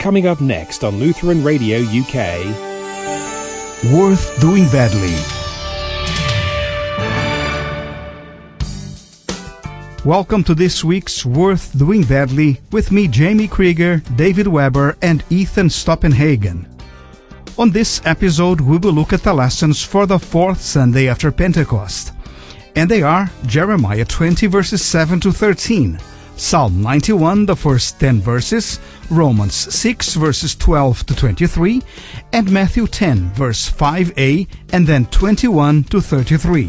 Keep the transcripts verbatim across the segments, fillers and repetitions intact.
Coming up next on Lutheran Radio U K. Worth Doing Badly. Welcome to this week's Worth Doing Badly with me, Jamie Krieger, David Weber, and Ethan Stoppenhagen. On this episode, we will look at the lessons for the fourth Sunday after Pentecost. And they are Jeremiah twenty verses seven to thirteen, Psalm ninety-one, the first ten verses, Romans six verses twelve to twenty-three, and Matthew ten verse five a and then twenty-one to thirty-three.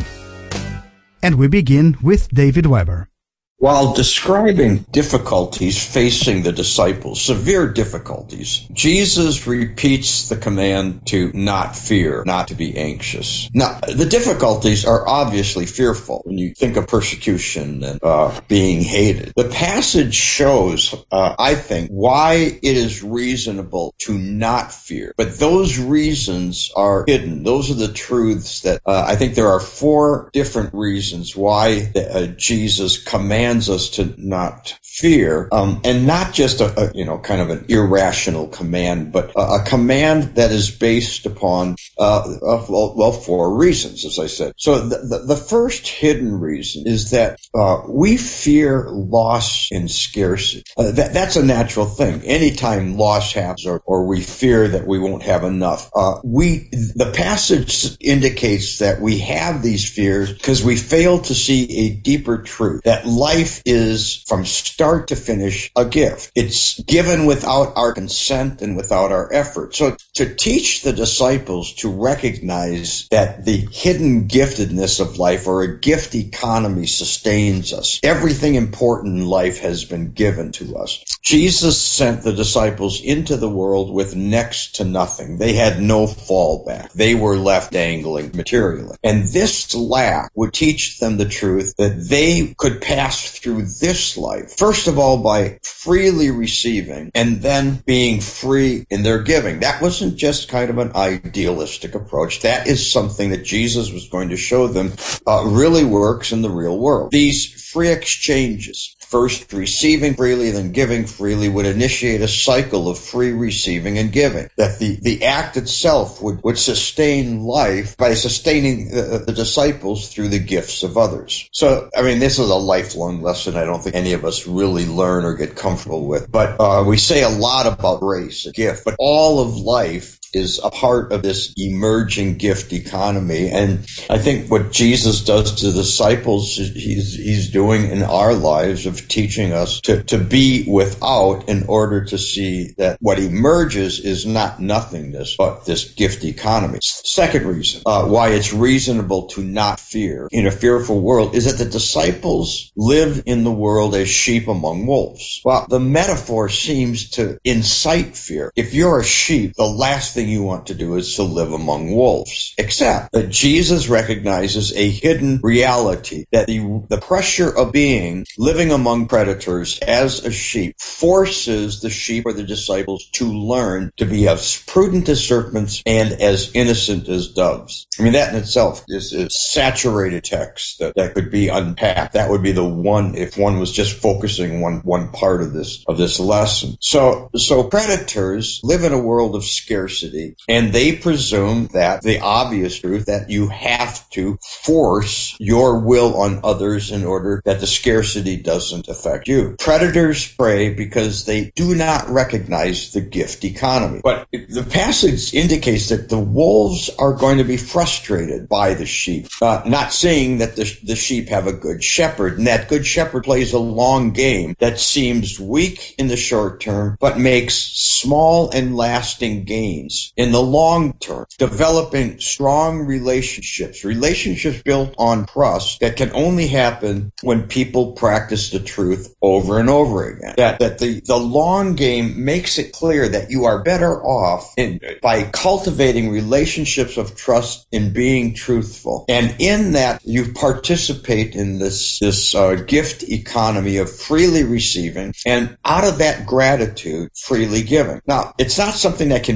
And we begin with David Weber. While describing difficulties facing the disciples, severe difficulties, Jesus repeats the command to not fear, not to be anxious. Now, the difficulties are obviously fearful when you think of persecution and uh, being hated. The passage shows, uh, I think, why it is reasonable to not fear. But those reasons are hidden. Those are the truths that uh, I think there are four different reasons why uh, Jesus commands us to not fear, um, and not just a, a, you know, kind of an irrational command, but a, a command that is based upon, uh, uh, well, well, four reasons, as I said. So the, the, the first hidden reason is that uh, we fear loss and scarcity. Uh, that, that's a natural thing. Anytime loss happens, or, or we fear that we won't have enough, uh, we the passage indicates that we have these fears because we fail to see a deeper truth, that life is, from start to finish, a gift. It's given without our consent and without our effort. So to teach the disciples to recognize that the hidden giftedness of life, or a gift economy, sustains us. Everything important in life has been given to us. Jesus sent the disciples into the world with next to nothing. They had no fallback. They were left dangling materially. And this lack would teach them the truth that they could pass through this life, first of all, by freely receiving and then being free in their giving. That wasn't just kind of an idealistic approach. That is something that Jesus was going to show them uh, really works in the real world. These free exchanges, first receiving freely, then giving freely, would initiate a cycle of free receiving and giving. That the, the act itself would, would sustain life by sustaining the, the disciples through the gifts of others. So, I mean, this is a lifelong lesson I don't think any of us really learn or get comfortable with. But uh, we say a lot about grace, a gift, but all of life is a part of this emerging gift economy. And I think what Jesus does to the disciples, he's, he's doing in our lives of teaching us to, to be without in order to see that what emerges is not nothingness, but this gift economy. Second reason uh, why it's reasonable to not fear in a fearful world is that the disciples live in the world as sheep among wolves. Well, the metaphor seems to incite fear. If you're a sheep, the last thing you want to do is to live among wolves, except that Jesus recognizes a hidden reality, that the, the pressure of being living among predators as a sheep forces the sheep or the disciples to learn to be as prudent as serpents and as innocent as doves. I mean, that in itself is a saturated text that, that could be unpacked. That would be the one, if one was just focusing one one part of this of this lesson. So so predators live in a world of scarcity, and they presume that the obvious truth that you have to force your will on others in order that the scarcity doesn't affect you. Predators prey because they do not recognize the gift economy. But the passage indicates that the wolves are going to be frustrated by the sheep, uh, not seeing that the, the sheep have a good shepherd, and that good shepherd plays a long game that seems weak in the short term, but makes small and lasting gains in the long term, developing strong relationships, relationships built on trust that can only happen when people practice the truth over and over again. That, that the, the long game makes it clear that you are better off in, by cultivating relationships of trust in being truthful. And in that, you participate in this, this uh, gift economy of freely receiving, and out of that gratitude, freely giving. Now, it's not something that can be managed.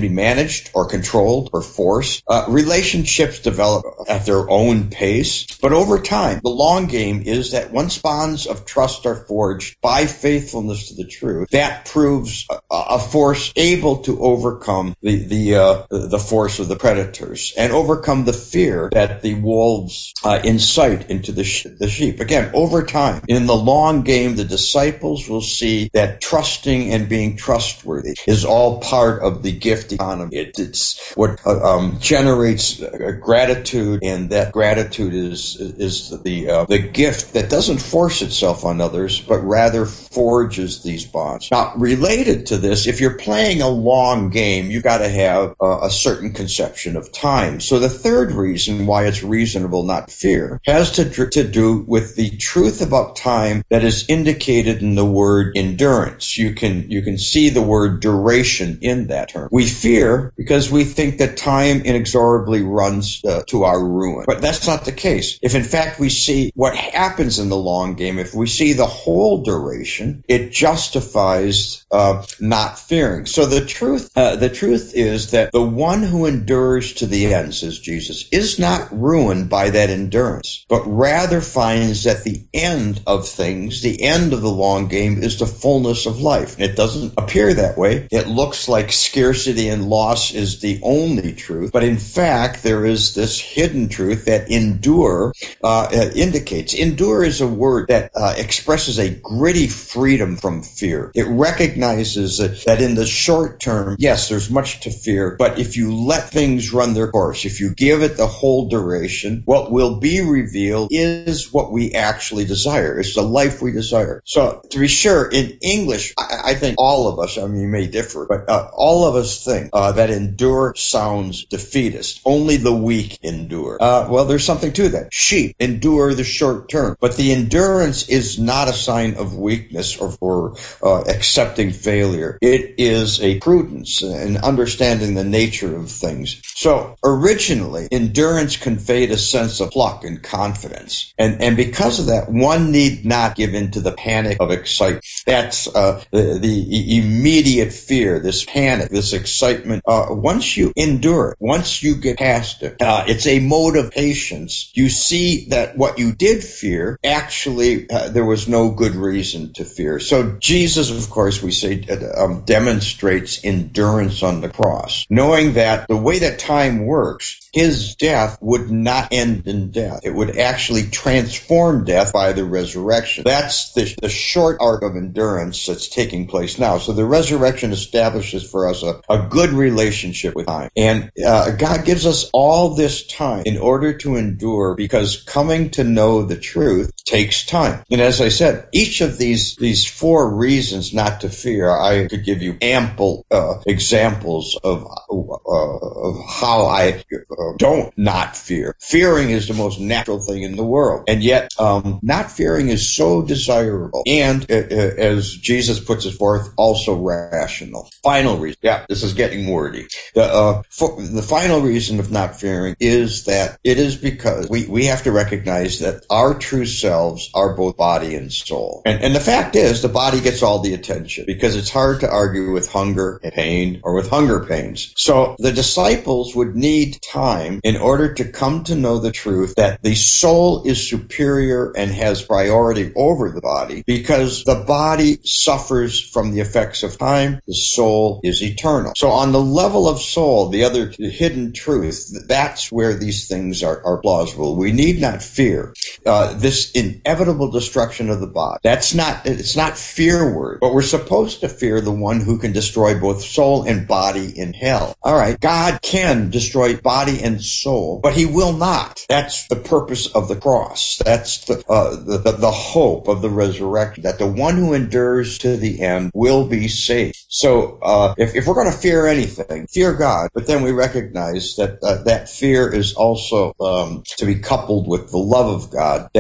managed or controlled or forced. Uh, relationships develop at their own pace, but over time, the long game is that once bonds of trust are forged by faithfulness to the truth, that proves a, a force able to overcome the the uh, the force of the predators and overcome the fear that the wolves uh, incite into the sh- the sheep. Again, over time, in the long game, the disciples will see that trusting and being trustworthy is all part of the gift economy. It, it's what uh, um, generates uh, gratitude, and that gratitude is is the uh, the gift that doesn't force itself on others, but rather forges these bonds. Now, related to this, if you're playing a long game, you've got to have uh, a certain conception of time. So the third reason why it's reasonable not to fear has to, to do with the truth about time that is indicated in the word endurance. You can you can see the word duration in that term. We fear because we think that time inexorably runs uh, to our ruin. But that's not the case. If in fact we see what happens in the long game, if we see the whole duration, it justifies uh, not fearing. So the truth, uh, the truth is that the one who endures to the end, says Jesus, is not ruined by that endurance, but rather finds that the end of things, the end of the long game, is the fullness of life. And it doesn't appear that way. It looks like scarcity and loss is the only truth, but in fact, there is this hidden truth that endure uh, indicates. Endure is a word that uh, expresses a gritty freedom from fear. It recognizes that, that in the short term, yes, there's much to fear, but if you let things run their course, if you give it the whole duration, what will be revealed is what we actually desire. It's the life we desire. So to be sure, in English, I, I think all of us, I mean, you may differ, but uh, all of us think uh, that endure sounds defeatist. Only the weak endure. Uh, well, there's something to that. Sheep endure the short term, but the endurance is not a sign of weakness or for uh, accepting failure. It is a prudence and understanding the nature of things. So originally, endurance conveyed a sense of pluck and confidence. And, and because of that, one need not give in to the panic of excitement. That's uh, the, the immediate fear, this panic, this excitement. Uh, once you endure it, once you get past it, uh, it's a mode of patience. You see that what you did fear, actually, uh, there was no good reason to fear. So Jesus, of course, we say, uh, um, demonstrates endurance on the cross, knowing that the way that time works, his death would not end in death. It would actually transform death by the resurrection. That's the, the short arc of endurance that's taking place now. So the resurrection establishes for us a, a good relationship with time. And uh, God gives us all this time in order to endure, because coming to know the truth takes time. And as I said, each of these these four reasons not to fear, I could give you ample uh, examples of uh, of how I uh, don't not fear. Fearing is the most natural thing in the world, and yet um, not fearing is so desirable, and uh, uh, as Jesus puts it forth, also rational. Final reason, yeah, this is getting wordy. The uh, for, the final reason of not fearing is that it is because we we have to recognize that our true selves are both body and soul, and and the fact is the body gets all the attention because it's hard to argue with hunger and pain or with hunger pains. So the disciples would need time in order to come to know the truth that the soul is superior and has priority over the body, because the body suffers from the effects of time, the soul is eternal. So on the level of soul, the other hidden truth, that's where these things are, are plausible. We need not fear uh, this inevitable destruction of the body. That's not, it's not fear word, but we're supposed to fear the one who can destroy both soul and body in hell. All right, God can destroy body and soul, but he will not. That's the purpose of the cross. That's the, uh, the, the, the hope of the resurrection, that the one who endures to the end will be saved. So uh, if, if we're going to fear anything, fear God, but then we recognize that uh, that fear is also um, to be coupled with the love of God, that, that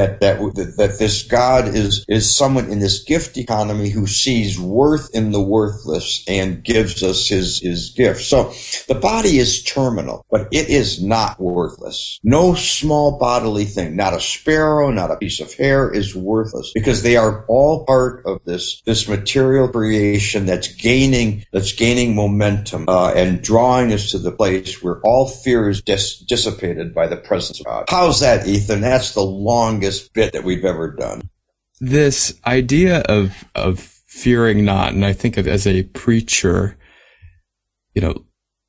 to that, that this God is, is someone in this gift economy who sees worth in the worthless and gives us his, his gift. So the body is terminal, but it is not worthless. No small bodily thing, not a sparrow, not a piece of hair is worthless, because they are all part of this, this material creation that's gaining, that's gaining momentum, uh, and drawing us to the place where all fear is dis- dissipated by the presence of God. How's that, Ethan? That's the longest bit that we've ever done. This idea of, of fearing not, and I think of as a preacher, you know,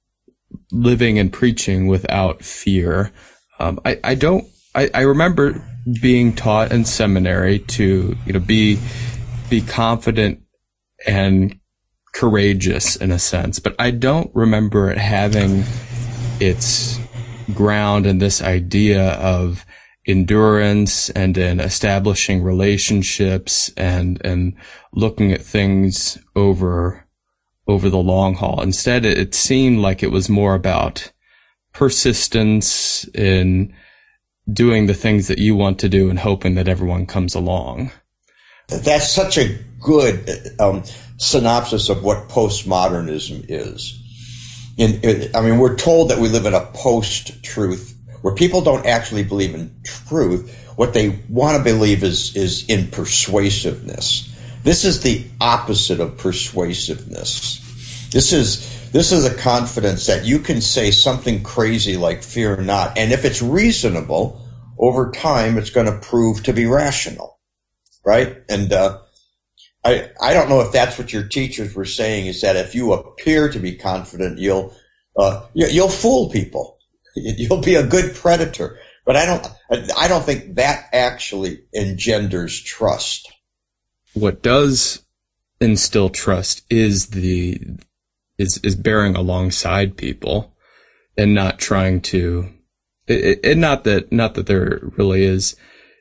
living and preaching without fear. Um, I, I don't, I, I remember being taught in seminary to, you know, be, be confident and courageous in a sense, but I don't remember it having its ground in this idea of endurance and in establishing relationships and, and looking at things over, over the long haul. Instead, it, it seemed like it was more about persistence in doing the things that you want to do and hoping that everyone comes along. That's such a good um, synopsis of what postmodernism is. In, in, I mean, we're told that we live in a post-truth where people don't actually believe in truth. What they want to believe is, is in persuasiveness. This is the opposite of persuasiveness. This is, this is a confidence that you can say something crazy like fear not, and if it's reasonable, over time it's going to prove to be rational, right? And uh, I I don't know if that's what your teachers were saying, is that if you appear to be confident, you'll uh, you'll fool people. You'll be a good predator. But I don't I don't think that actually engenders trust. What does instill trust is the is is bearing alongside people and not trying to it, it, not that not that there really is.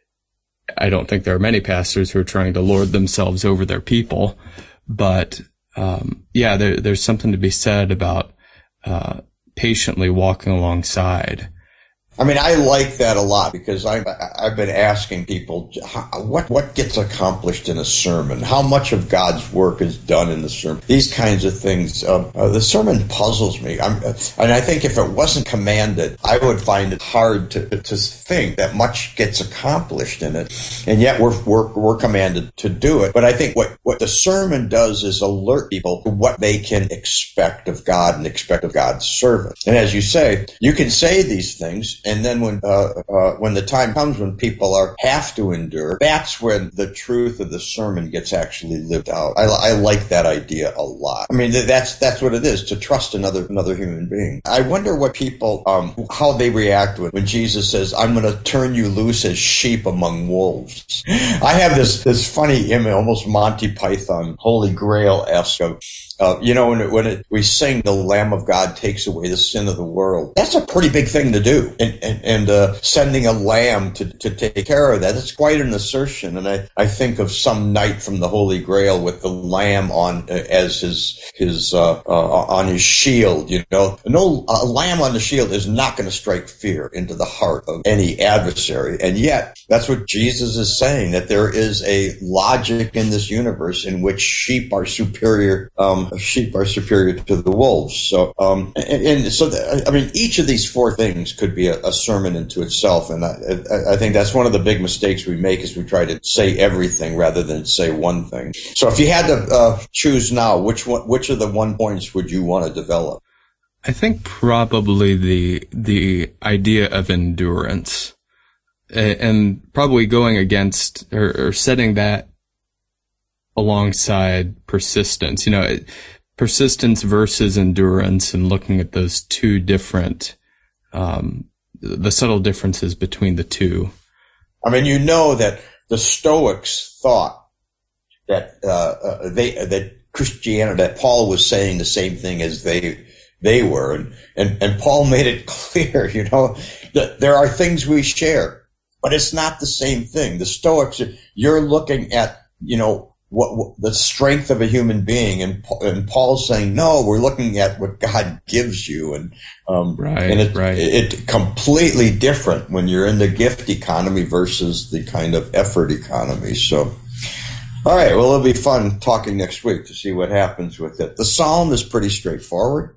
I don't think there are many pastors who are trying to lord themselves over their people, but um, yeah, there, there's something to be said about uh, patiently walking alongside. I mean, I like that a lot, because I, I've been asking people, how, what what gets accomplished in a sermon? How much of God's work is done in the sermon? These kinds of things. Uh, uh, the sermon puzzles me. I'm, and I think if it wasn't commanded, I would find it hard to to think that much gets accomplished in it. And yet we're, we're, we're commanded to do it. But I think what, what the sermon does is alert people to what they can expect of God and expect of God's servant. And as you say, you can say these things, and then when uh, uh, when the time comes when people are have to endure, that's when the truth of the sermon gets actually lived out. I, I like that idea a lot. I mean, that's that's what it is, to trust another another human being. I wonder what people, um, how they react to it when Jesus says, "I'm going to turn you loose as sheep among wolves." I have this this funny image, almost Monty Python, Holy Grail-esque of, Uh, you know, when, it, when it, we sing "The Lamb of God takes away the sin of the world," that's a pretty big thing to do. And, and, and uh, sending a lamb to, to take care of that, that's quite an assertion. And I, I think of some knight from the Holy Grail with the lamb on uh, as his his uh, uh, on his shield. You know, no, a lamb on the shield is not going to strike fear into the heart of any adversary. And yet, that's what Jesus is saying, that there is a logic in this universe in which sheep are superior. Um, sheep are superior to the wolves. So, um, and, and so, the, I mean, each of these four things could be a, a sermon into itself. And I, I think that's one of the big mistakes we make, is we try to say everything rather than say one thing. So if you had to uh, choose now, which one, which of the one points would you want to develop? I think probably the, the idea of endurance, and probably going against or, or setting that alongside persistence, you know, persistence versus endurance, and looking at those two different, um, the subtle differences between the two. I mean, you know that the Stoics thought that, uh, uh they, that Christianity, that Paul was saying the same thing as they, they were. And, and, and Paul made it clear, you know, that there are things we share, but it's not the same thing. The Stoics, you're looking at, you know, what, what the strength of a human being, and and Paul's saying, no, we're looking at what God gives you, and um, right, and it, right. it, it completely different when you're in the gift economy versus the kind of effort economy. So, all right, well, it'll be fun talking next week to see what happens with it. The psalm is pretty straightforward.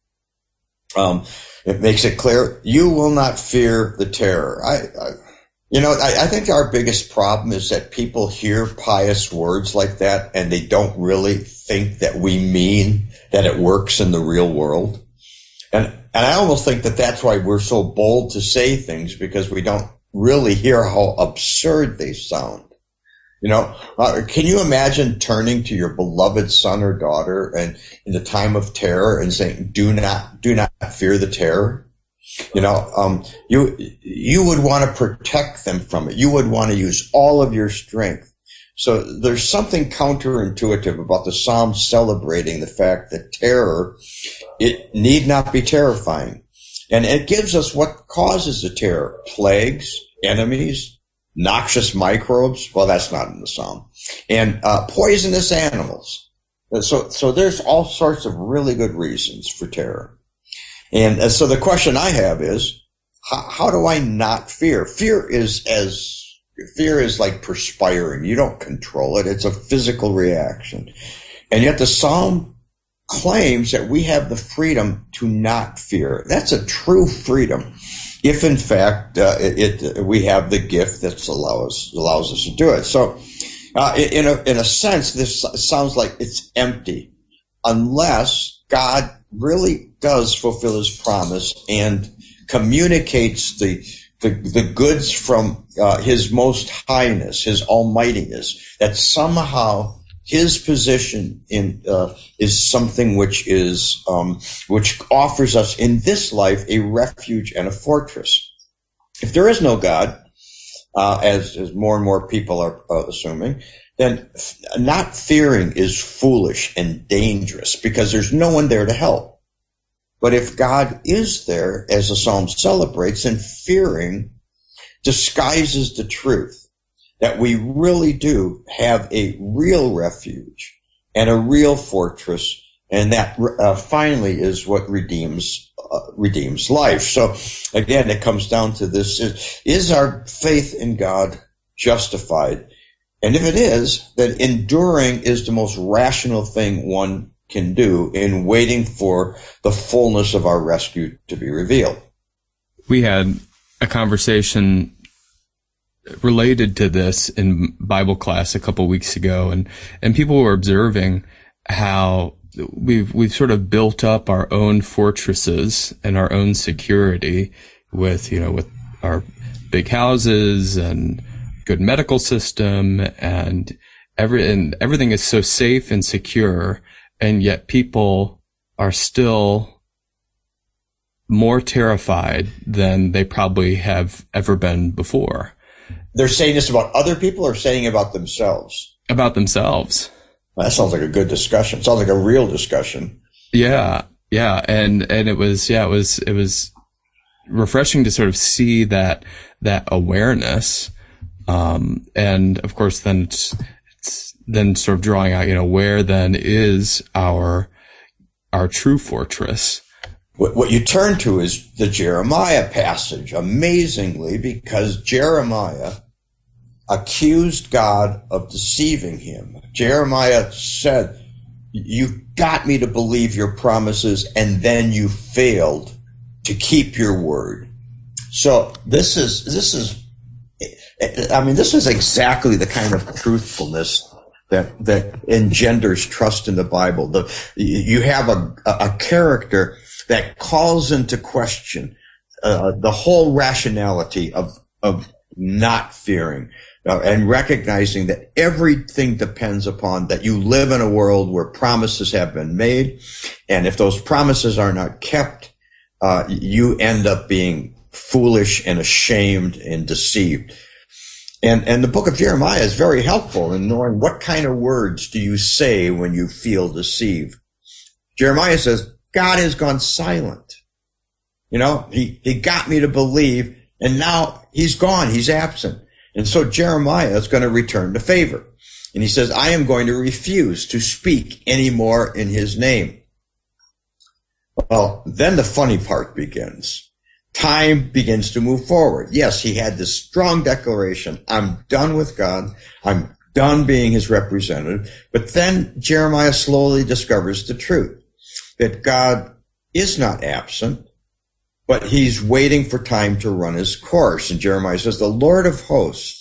Um, it makes it clear you will not fear the terror. I. I You know, I, I think our biggest problem is that people hear pious words like that and they don't really think that we mean that it works in the real world. And, and I almost think that that's why we're so bold to say things, because we don't really hear how absurd they sound. You know, uh, can you imagine turning to your beloved son or daughter and in the time of terror and saying, do not, do not fear the terror? You know, um, you, you would want to protect them from it. You would want to use all of your strength. So there's something counterintuitive about the Psalm celebrating the fact that terror, it need not be terrifying. And it gives us what causes the terror: plagues, enemies, noxious microbes. Well, that's not in the Psalm. And, uh, poisonous animals. So, so there's all sorts of really good reasons for terror. And uh, so the question I have is, how, how do I not fear? Fear is as, fear is like perspiring. You don't control it. It's a physical reaction. And yet the Psalm claims that we have the freedom to not fear. That's a true freedom. If in fact, uh, it, it, we have the gift that allows, allows us to do it. So, uh, in a, in a sense, this sounds like it's empty unless God really does fulfill his promise and communicates the the, the goods from uh, his most highness, his almightiness, that somehow his position in uh, is something which is um, which offers us in this life a refuge and a fortress. If there is no God, uh, as as more and more people are uh, assuming, then not fearing is foolish and dangerous because there's no one there to help. But if God is there, as the Psalm celebrates, then fearing disguises the truth that we really do have a real refuge and a real fortress, and that uh, finally is what redeems uh, redeems life. So again, it comes down to this: is, is our faith in God justified? And if it is, then enduring is the most rational thing one can do in waiting for the fullness of our rescue to be revealed. We had a conversation related to this in Bible class a couple weeks ago, and, and people were observing how we've, we've sort of built up our own fortresses and our own security with, you know, with our big houses and good medical system, and every, and everything is so safe and secure. And yet people are still more terrified than they probably have ever been before. They're saying this about other people or saying about themselves? About themselves. Well, that sounds like a good discussion. It sounds like a real discussion. Yeah. Yeah. And, and it was, yeah, it was, it was refreshing to sort of see that, that awareness. Um, and of course then it's, it's then sort of drawing out, you know, where then is our, our true fortress. What, what you turn to is the Jeremiah passage, amazingly, because Jeremiah accused God of deceiving him. Jeremiah said, you got me to believe your promises, and then you failed to keep your word. So this is, this is, I mean, this is exactly the kind of truthfulness that, that engenders trust in the Bible. The, you have a, a character that calls into question uh, the whole rationality of, of not fearing uh, and recognizing that everything depends upon that you live in a world where promises have been made. And if those promises are not kept, uh, you end up being foolish and ashamed and deceived. And, and the book of Jeremiah is very helpful in knowing what kind of words do you say when you feel deceived. Jeremiah says, God has gone silent. You know, he, he got me to believe, and now he's gone. He's absent. And so Jeremiah is going to return to favor. And he says, I am going to refuse to speak anymore in his name. Well, then the funny part begins. Time begins to move forward. Yes, he had this strong declaration. I'm done with God. I'm done being his representative. But then Jeremiah slowly discovers the truth, that God is not absent, but he's waiting for time to run his course. And Jeremiah says, the Lord of hosts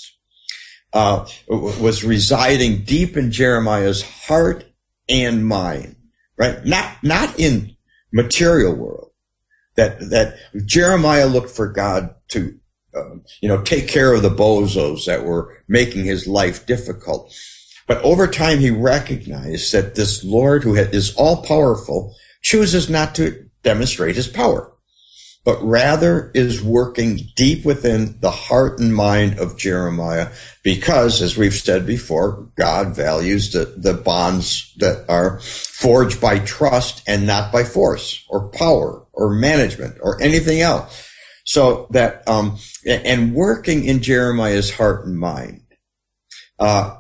uh was residing deep in Jeremiah's heart and mind, right? Not, not in material world. That, that Jeremiah looked for God to, uh, you know, take care of the bozos that were making his life difficult. But over time, he recognized that this Lord who is all powerful chooses not to demonstrate his power, but rather is working deep within the heart and mind of Jeremiah because, as we've said before, God values the, the bonds that are forged by trust and not by force or power or management or anything else. So that, um, and working in Jeremiah's heart and mind, uh,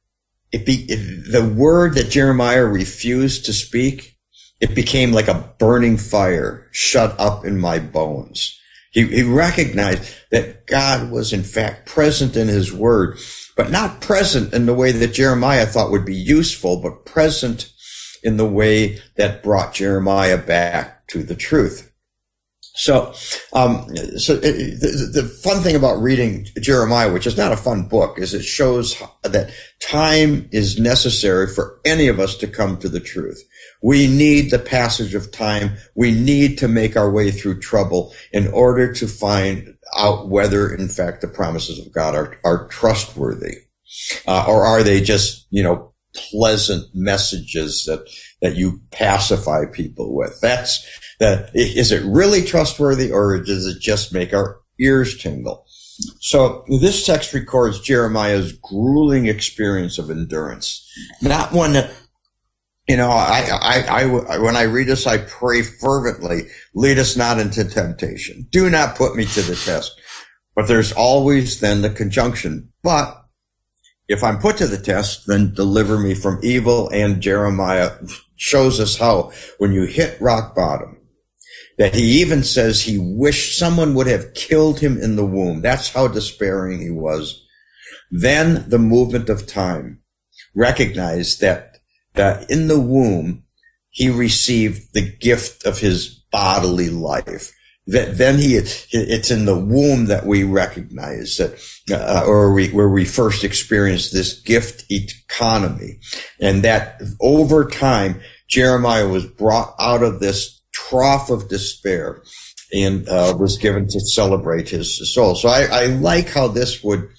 it be, it, the word that Jeremiah refused to speak, it became like a burning fire shut up in my bones. He, he recognized that God was in fact present in his word, but not present in the way that Jeremiah thought would be useful, but present in the way that brought Jeremiah back to the truth. So, um, so it, the, the fun thing about reading Jeremiah, which is not a fun book, is it shows that time is necessary for any of us to come to the truth. We need the passage of time. We need to make our way through trouble in order to find out whether, in fact, the promises of God are, are trustworthy, uh, or are they just, you know, pleasant messages that, that you pacify people with. That's that. Is it really trustworthy, or does it just make our ears tingle? So this text records Jeremiah's grueling experience of endurance, not one that, you know, I, I, I, when I read this, I pray fervently, lead us not into temptation. Do not put me to the test. But there's always then the conjunction, but if I'm put to the test, then deliver me from evil. And Jeremiah shows us how, when you hit rock bottom, that he even says he wished someone would have killed him in the womb. That's how despairing he was. Then the movement of time recognized that, that in the womb, he received the gift of his bodily life. That then he, it's in the womb that we recognize that, uh, or we, where we first experience this gift economy. And that over time, Jeremiah was brought out of this trough of despair and, uh, was given to celebrate his soul. So I, I like how this would,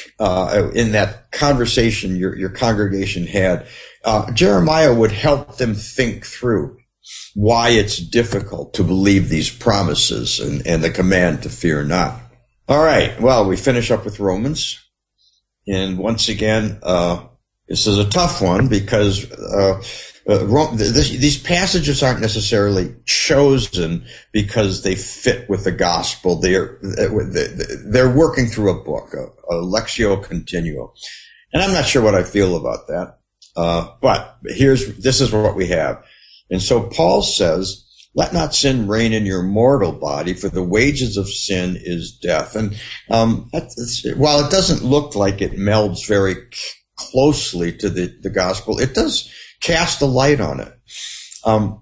uh, in that conversation your, your congregation had, uh, Jeremiah would help them think through why it's difficult to believe these promises and, and the command to fear not. All right. Well, we finish up with Romans. And once again, uh, this is a tough one because, uh, uh this, these passages aren't necessarily chosen because they fit with the gospel. They're, they're working through a book, a, a Lectio Continua. And I'm not sure what I feel about that. Uh, but here's, this is what we have. And so Paul says, let not sin reign in your mortal body, for the wages of sin is death. And um, that's, while it doesn't look like it melds very closely to the, the gospel, it does cast a light on it. Um,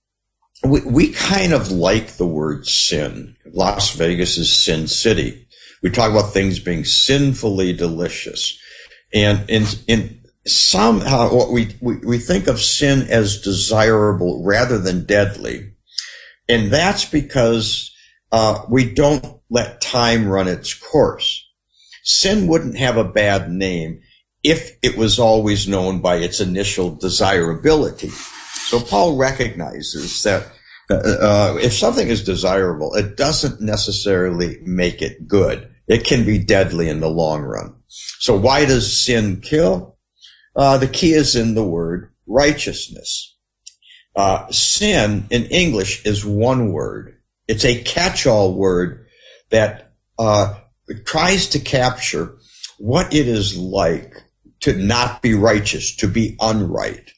we, we kind of like the word sin. Las Vegas is Sin City. We talk about things being sinfully delicious. And in, in somehow what we, we, we think of sin as desirable rather than deadly. And that's because, uh, we don't let time run its course. Sin wouldn't have a bad name if it was always known by its initial desirability. So Paul recognizes that, uh, if something is desirable, it doesn't necessarily make it good. It can be deadly in the long run. So why does sin kill? Uh, the key is in the word righteousness. Uh, sin in English is one word. It's a catch-all word that, uh, tries to capture what it is like to not be righteous, to be unright.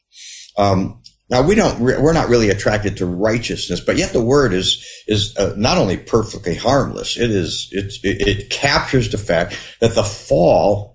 Um, now we don't, we're not really attracted to righteousness, but yet the word is, is uh, not only perfectly harmless, it is, it, it, it captures the fact that the fall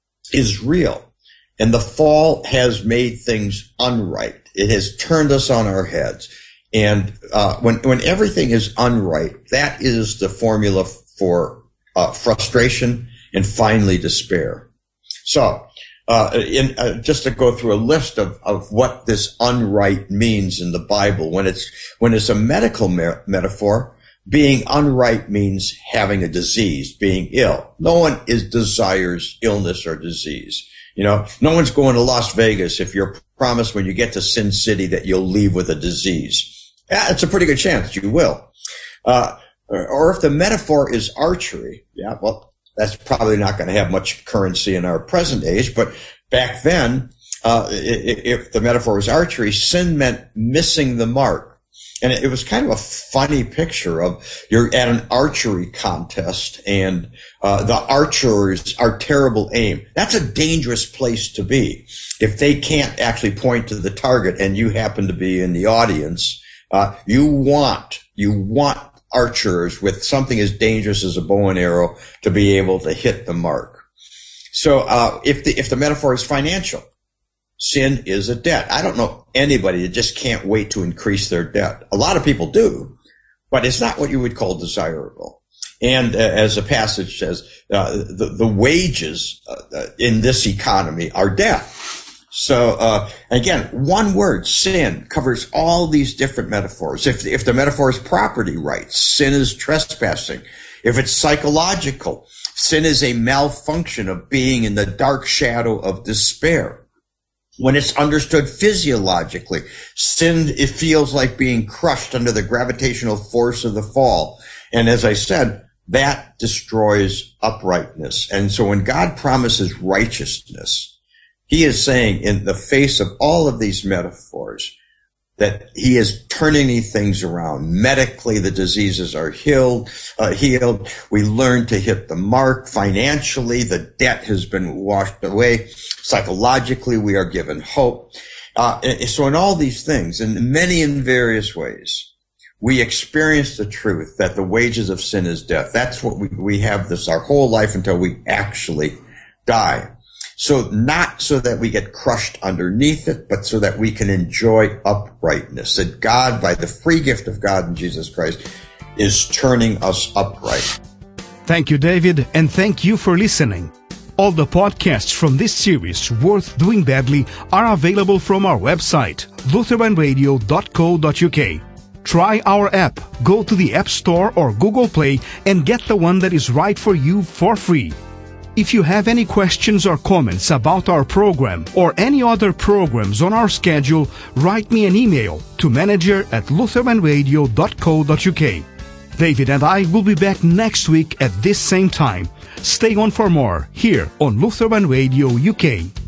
is real. And the fall has made things unright. It has turned us on our heads. And uh, when when everything is unright, that is the formula for uh, frustration and finally despair. So, uh, in, uh, just to go through a list of, of what this unright means in the Bible, when it's when it's a medical me- metaphor, being unright means having a disease, being ill. No one is desires illness or disease. You know, no one's going to Las Vegas if you're promised when you get to Sin City that you'll leave with a disease. Yeah, it's a pretty good chance you will. Uh, or if the metaphor is archery, yeah, well, that's probably not going to have much currency in our present age. But back then, uh, if the metaphor was archery, sin meant missing the mark. And it was kind of a funny picture of you're at an archery contest and uh, the archers are terrible aim. That's a dangerous place to be. If they can't actually point to the target and you happen to be in the audience, uh, you want, you want archers with something as dangerous as a bow and arrow to be able to hit the mark. So uh, if the if the metaphor is financial, sin is a debt. I don't know anybody that just can't wait to increase their debt. A lot of people do, but it's not what you would call desirable. And uh, as the passage says, uh, the, the wages uh, in this economy are death. So, uh, again, one word, sin, covers all these different metaphors. If, if the metaphor is property rights, sin is trespassing. If it's psychological, sin is a malfunction of being in the dark shadow of despair. When it's understood physiologically, sin, it feels like being crushed under the gravitational force of the fall. And as I said, that destroys uprightness. And so when God promises righteousness, he is saying in the face of all of these metaphors that he is turning these things around. Medically, the diseases are healed, uh, healed. We learn to hit the mark. Financially, the debt has been washed away. Psychologically, we are given hope. Uh, so in all these things, in many and various ways, we experience the truth that the wages of sin is death. That's what we, we have this our whole life until we actually die. So not so that we get crushed underneath it, but so that we can enjoy uprightness. That God, by the free gift of God in Jesus Christ, is turning us upright. Thank you, David, and thank you for listening. All the podcasts from this series, Worth Doing Badly, are available from our website, lutheran radio dot co dot u k. Try our app. Go to the App Store or Google Play and get the one that is right for you for free. If you have any questions or comments about our program or any other programs on our schedule, write me an email to manager at lutheran radio dot co dot u k. David and I will be back next week at this same time. Stay on for more here on Lutheran Radio U K.